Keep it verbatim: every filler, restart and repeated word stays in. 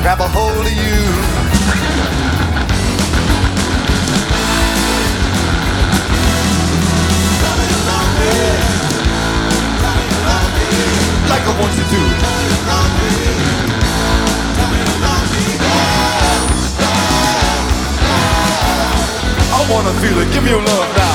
grab a hold of you. Like I want you to. I wanna feel it. Give me your love now.